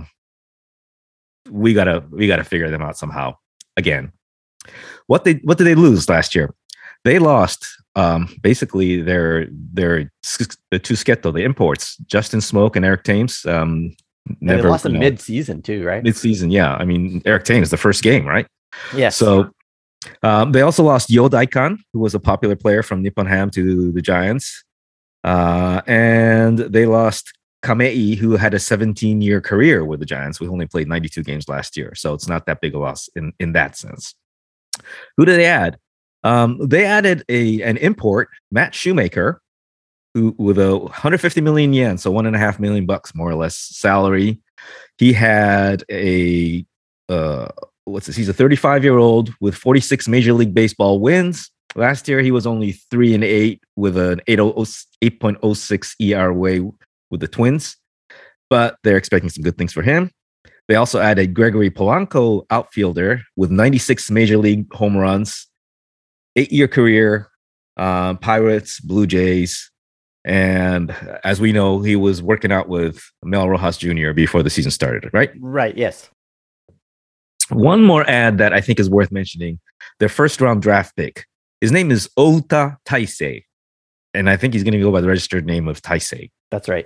we gotta figure them out somehow. Again, what did they lose last year? They lost basically their two Sketo, the imports, Justin Smoke and Eric Thames. They lost them mid-season too, right? Mid-season, yeah. I mean, Eric Thames, the first game, right? Yes. So they also lost Yo Daikan, who was a popular player from Nippon Ham to the Giants. And they lost Kamei, who had a 17-year career with the Giants. We only played 92 games last year, so it's not that big a loss in that sense. Who did they add? They added an import, Matt Shoemaker, who with a 150 million yen, so $1.5 million more or less salary. He had he's a 35-year-old with 46 Major League Baseball wins. Last year, he was only 3-8 with an 8.06 ERA with the Twins, but they're expecting some good things for him. They also added Gregory Polanco, outfielder, with 96 Major League home runs, 8-year career, Pirates, Blue Jays, and as we know, he was working out with Mel Rojas Jr. before the season started, right? Right, yes. One more ad that I think is worth mentioning, their first-round draft pick. His name is Ota Taisei, and I think he's going to go by the registered name of Taisei. That's right.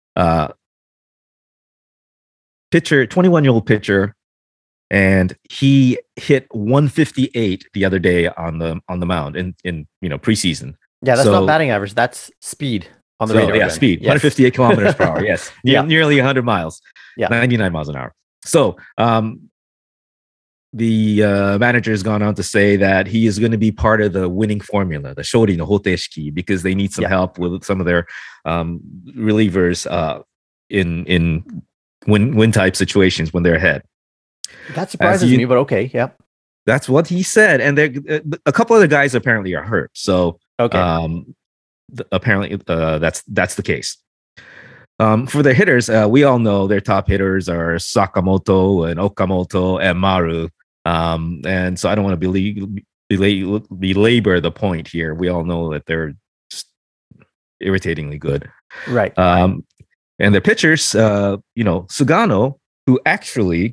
Pitcher, 21-year-old pitcher, and he hit 158 the other day on the mound in preseason. Yeah, that's not batting average. That's speed on the radar. Yeah, speed. Yes. 158 kilometers per hour. Yes, nearly 100 miles. Yeah, 99 miles an hour. So the manager has gone on to say that he is going to be part of the winning formula, the Shori no Hoteshiki, because they need some help with some of their relievers in win type situations when they're ahead. That surprises me, but okay, yeah. That's what he said, and a couple other guys apparently are hurt. So apparently that's the case. For the hitters, we all know their top hitters are Sakamoto and Okamoto and Maru. And so I don't want to belabor the point here. We all know that they're just irritatingly good. Right. And their pitchers, Sugano, who actually,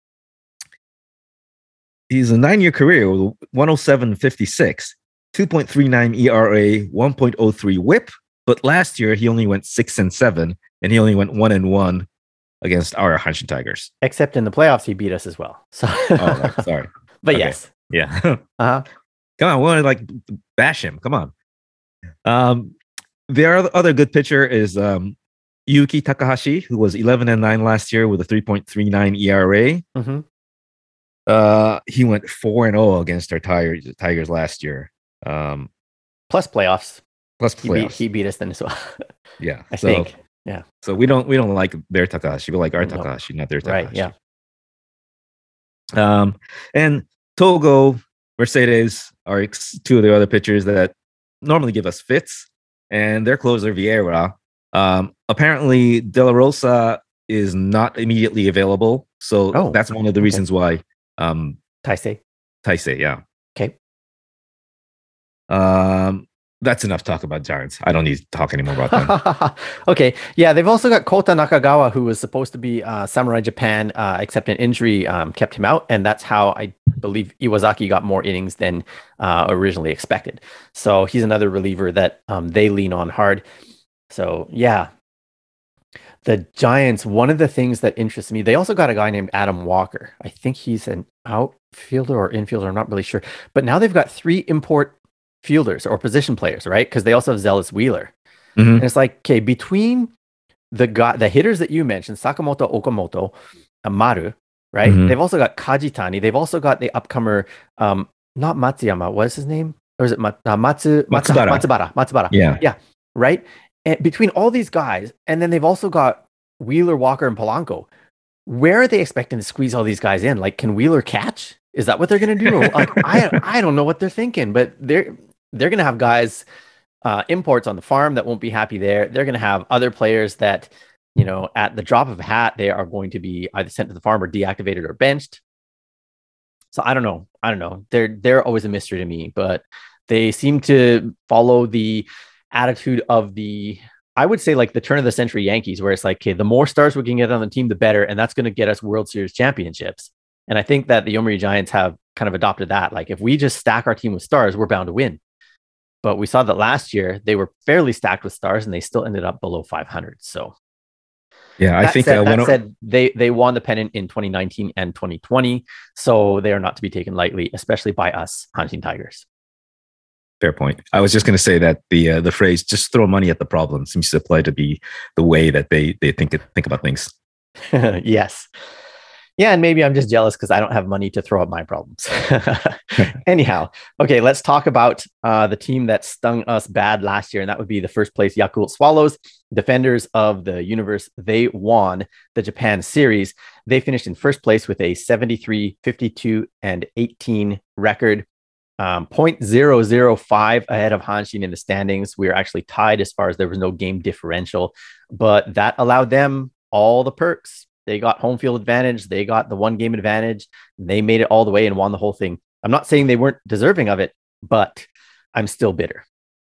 he's a 9-year career with 107.56, 2.39 ERA, 1.03 WHIP. But last year he only went 6-7, and he only went 1-1 against our Hanshin Tigers. Except in the playoffs, he beat us as well. So, sorry. But okay. Yes, yeah. Come on, we want to bash him. Come on. The other good pitcher is Yuki Takahashi, who was 11-9 last year with a 3.39 ERA. Mm-hmm. He went 4-0 against our Tigers last year. Plus playoffs. He beat us then as well. Yeah, I think. Yeah. So we don't like their Takahashi. We like our Takahashi, not their Takahashi. Right. Yeah. And Togo, Mercedes are two of the other pitchers that normally give us fits, and their closer Vieira. Apparently, De La Rosa is not immediately available, so that's one of the reasons why. Taisei, yeah. Okay. That's enough talk about Giants. I don't need to talk anymore about them. Okay. Yeah, they've also got Kota Nakagawa, who was supposed to be Samurai Japan, except an injury kept him out. And that's how I believe Iwazaki got more innings than originally expected. So he's another reliever that they lean on hard. So, yeah. The Giants, one of the things that interests me, they also got a guy named Adam Walker. I think he's an outfielder or infielder. I'm not really sure. But now they've got 3 import fielders or position players, right? Because they also have Zealous Wheeler. Mm-hmm. And it's like, okay, between the hitters that you mentioned, Sakamoto, Okamoto, Maru, right? Mhm. They've also got Kajitani. They've also got the upcomer, not Matsuyama. What is his name? Or is it Matsubara. Matsubara. Yeah. Yeah. Right. And between all these guys, and then they've also got Wheeler, Walker, and Polanco. Where are they expecting to squeeze all these guys in? Like, can Wheeler catch? Is that what they're going to do? Like, I don't know what they're thinking, but they're going to have guys, imports on the farm that won't be happy there. They're going to have other players that, at the drop of a hat, they are going to be either sent to the farm or deactivated or benched. So I don't know. They're always a mystery to me, but they seem to follow the attitude of I would say like the turn of the century Yankees, where it's like, okay, the more stars we can get on the team, the better. And that's going to get us World Series championships. And I think that the Yomiuri Giants have kind of adopted that. Like, if we just stack our team with stars, we're bound to win. But we saw that last year they were fairly stacked with stars and they still ended up below 500. So Yeah, I think that said, they won the pennant in 2019 and 2020. So they are not to be taken lightly, especially by us Hanshin Tigers. fair point. I was just going to say that the phrase "just throw money at the problem" seems to apply to be the way that they think about things. Yes. Yeah, and maybe I'm just jealous because I don't have money to throw at my problems. Anyhow, okay, let's talk about the team that stung us bad last year, and that would be the first place Yakult Swallows, defenders of the universe. They won the Japan series. They finished in first place with a 73, 52, and 18 record. 0.005 ahead of Hanshin in the standings. We are actually tied as far as there was no game differential, but that allowed them all the perks. They got home field advantage. They got the one game advantage. They made it all the way and won the whole thing. I'm not saying they weren't deserving of it, but I'm still bitter.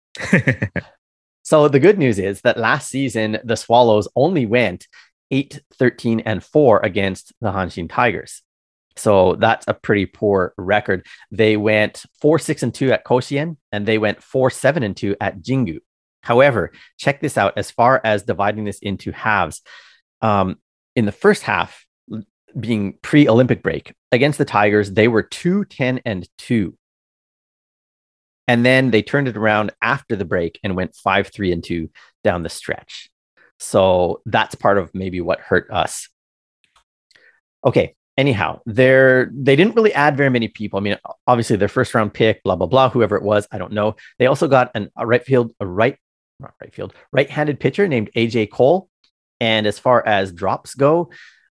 So the good news is that last season, the Swallows only went 8-13-4 against the Hanshin Tigers. So that's a pretty poor record. They went 4-6-2 at Koshien, and they went 4-7-2 at Jingu. However, check this out. As far as dividing this into halves, in the first half, being pre-Olympic break against the Tigers, they were 2-10-2. And then they turned it around after the break and went 5-3-2 down the stretch. So that's part of maybe what hurt us. Okay. Anyhow, they didn't really add very many people. I mean, obviously their first round pick, blah, blah, blah, whoever it was, I don't know. They also got right-handed pitcher named AJ Cole. And as far as drops go,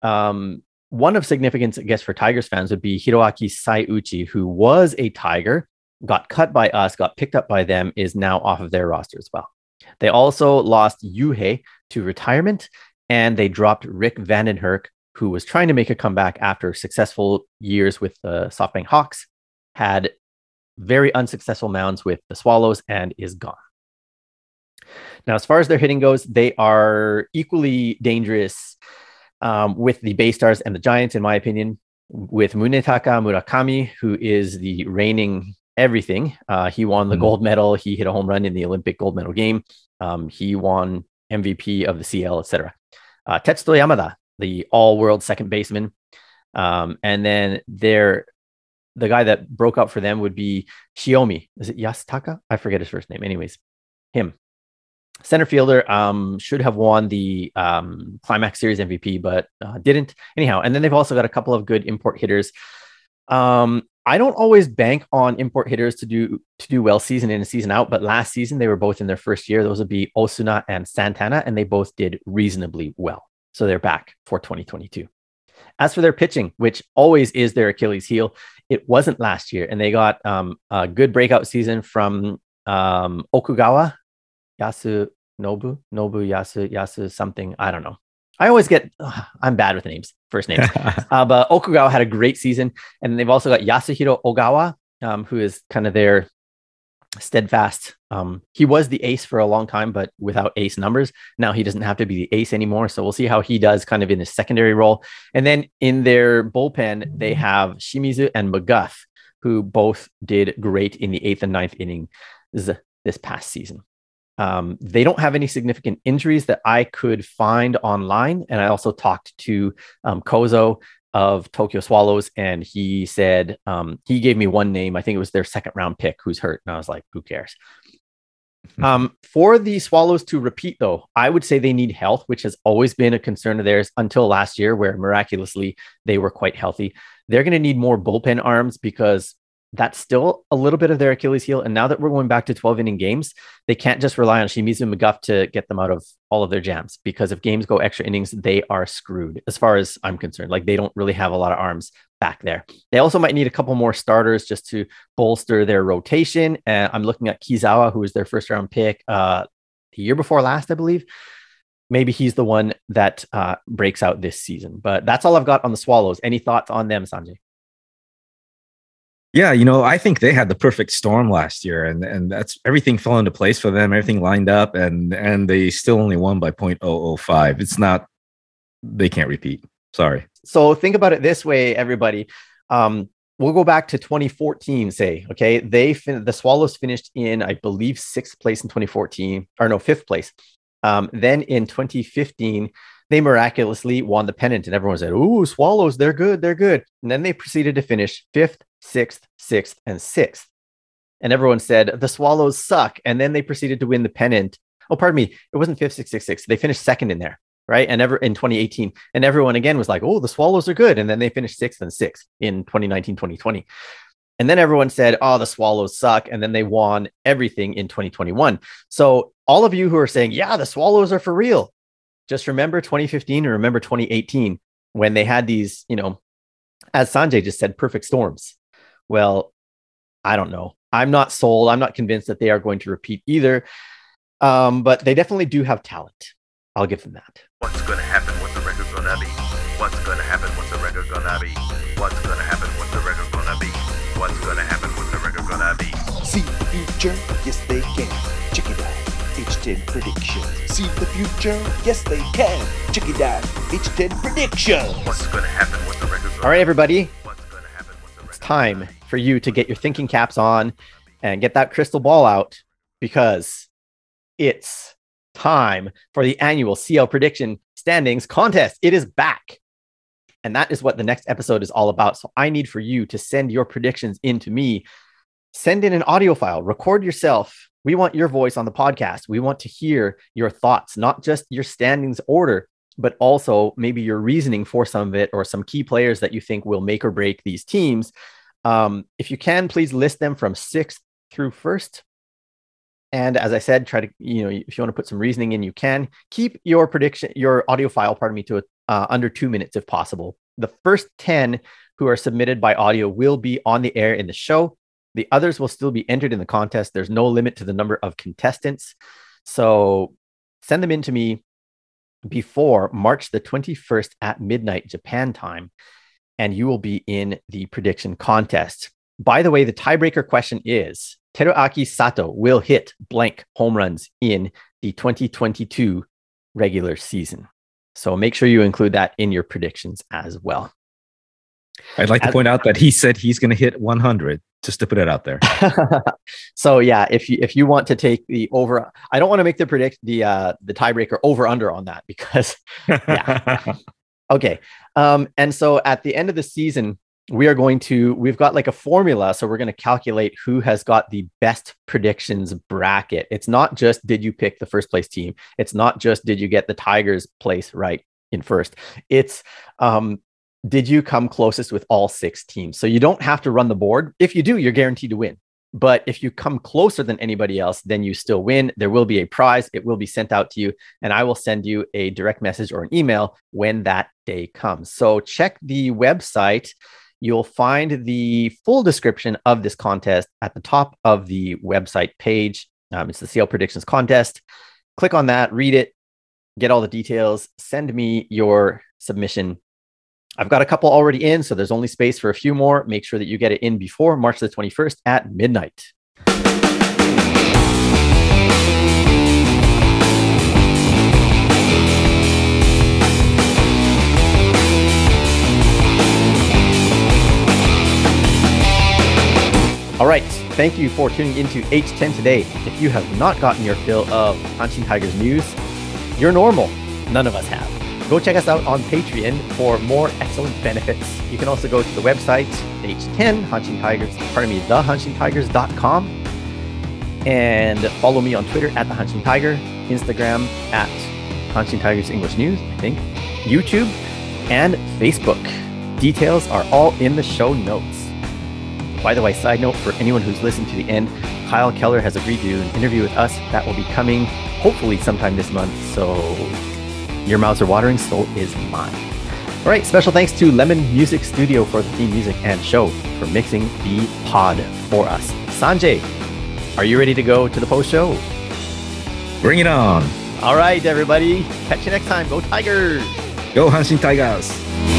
one of significance, I guess, for Tigers fans would be Hiroaki Saiuchi, who was a Tiger, got cut by us, got picked up by them, is now off of their roster as well. They also lost Yuhei to retirement, and they dropped Rick Vandenherk, who was trying to make a comeback after successful years with the SoftBank Hawks, had very unsuccessful mounds with the Swallows, and is gone. Now, as far as their hitting goes, they are equally dangerous with the Bay Stars and the Giants, in my opinion, with Munetaka Murakami, who is the reigning everything. He won the gold medal. He hit a home run in the Olympic gold medal game. He won MVP of the CL, etc. Tetsuto Yamada, the all-world second baseman. And then the guy that broke out for them would be Shiomi. Is it Yasutaka? I forget his first name. Anyways, him. Center fielder should have won the Climax Series MVP, but didn't. Anyhow, and then they've also got a couple of good import hitters. I don't always bank on import hitters to do well season in and season out, but last season they were both in their first year. Those would be Osuna and Santana, and they both did reasonably well. So they're back for 2022. As for their pitching, which always is their Achilles heel, it wasn't last year, and they got a good breakout season from Okugawa, Yasu something. I don't know. I always I'm bad with names, first names. But Okugawa had a great season. And they've also got Yasuhiro Ogawa, who is kind of their steadfast. He was the ace for a long time, but without ace numbers. Now he doesn't have to be the ace anymore. So we'll see how he does kind of in his secondary role. And then in their bullpen, they have Shimizu and McGuff, who both did great in the 8th and 9th innings this past season. They don't have any significant injuries that I could find online. And I also talked to Kozo of Tokyo Swallows, and he said he gave me one name. I think it was their second round pick who's hurt. And I was like, who cares? For the Swallows to repeat, though, I would say they need health, which has always been a concern of theirs until last year, where miraculously they were quite healthy. They're going to need more bullpen arms because that's still a little bit of their Achilles heel. And now that we're going back to 12-inning games, they can't just rely on Shimizu McGuff to get them out of all of their jams, because if games go extra innings, they are screwed as far as I'm concerned. Like, they don't really have a lot of arms back there. They also might need a couple more starters just to bolster their rotation. And I'm looking at Kizawa, who was their first round pick the year before last, I believe. Maybe he's the one that breaks out this season. But that's all I've got on the Swallows. Any thoughts on them, Sanjay? Yeah, I think they had the perfect storm last year, and that's everything fell into place for them. Everything lined up, and they still only won by 0.005. It's not, they can't repeat. Sorry. So think about it this way, everybody. We'll go back to 2014, say, okay? The Swallows finished in, I believe, 6th place in 2014, or no, 5th place. Then in 2015, they miraculously won the pennant, and everyone said, "Ooh, Swallows, they're good, they're good." And then they proceeded to finish 5th, 6th, 6th, and 6th. And everyone said, the Swallows suck. And then they proceeded to win the pennant. Oh, pardon me. It wasn't 5th, 6th, 6th, 6th. They finished 2nd in there, right? And in 2018. And everyone again was like, oh, the Swallows are good. And then they finished 6th and 6th in 2019, 2020. And then everyone said, oh, the Swallows suck. And then they won everything in 2021. So all of you who are saying, yeah, the Swallows are for real, just remember 2015 and remember 2018 when they had these, as Sanjay just said, perfect storms. Well, I don't know. I'm not sold. I'm not convinced that they are going to repeat either. But they definitely do have talent. I'll give them that. What's gonna happen? What's the record gonna be? What's gonna happen? What's the record gonna be? What's gonna happen? What's the record gonna be? What's gonna happen? What's the record gonna be? See the future? Yes, they can. Check it out. H10 predictions. See the future? Yes, they can. Check it out. H10 predictions. What's gonna happen? What's the record gonna All right, everybody. What's gonna happen? What's the record It's time for you to get your thinking caps on and get that crystal ball out, because it's time for the annual CL Prediction Standings Contest. It is back. And that is what the next episode is all about. So I need for you to send your predictions in to me. Send in an audio file, record yourself. We want your voice on the podcast. We want to hear your thoughts, not just your standings order, but also maybe your reasoning for some of it, or some key players that you think will make or break these teams. If you can, please list them from 6th through 1st. And as I said, try to, if you want to put some reasoning in, you can. Keep your audio file, to under 2 minutes if possible. The first 10 who are submitted by audio will be on the air in the show. The others will still be entered in the contest. There's no limit to the number of contestants. So send them in to me before March the 21st at midnight Japan time, and you will be in the prediction contest. By the way, the tiebreaker question is, Teruaki Sato will hit blank home runs in the 2022 regular season. So make sure you include that in your predictions as well. I'd like to point out that he said he's going to hit 100, just to put it out there. So yeah, if you want to take the over, I don't want to make the tiebreaker over under on that, because yeah. Okay. And so at the end of the season, we've got like a formula. So we're going to calculate who has got the best predictions bracket. It's not just, did you pick the first place team? It's not just, did you get the Tigers place right in first? It's, did you come closest with all 6 teams? So you don't have to run the board. If you do, you're guaranteed to win. But if you come closer than anybody else, then you still win. There will be a prize. It will be sent out to you, and I will send you a direct message or an email when that day comes. So check the website. You'll find the full description of this contest at the top of the website page. It's the CL Predictions Contest. Click on that, read it, get all the details, send me your submission. I've got a couple already in, so there's only space for a few more. Make sure that you get it in before March the 21st at midnight. All right. Thank you for tuning into H10 today. If you have not gotten your fill of Hanshin Tigers news, you're normal. None of us have. Go check us out on Patreon for more excellent benefits. You can also go to the website, H10, Hanshin Tigers, the HanshinTigers.com. And follow me on Twitter at The Hanshin Tiger, Instagram at Hanshin Tigers English News, I think, YouTube, and Facebook. Details are all in the show notes. By the way, side note for anyone who's listened to the end, Kyle Keller has agreed to do an interview with us that will be coming hopefully sometime this month. So your mouths are watering, so is mine. All right, special thanks to Lemon Music Studio for the theme music and show for mixing the pod for us. Sanjay, are you ready to go to the post show? Bring it on. All right, everybody. Catch you next time. Go Tigers! Go Hanshin Tigers.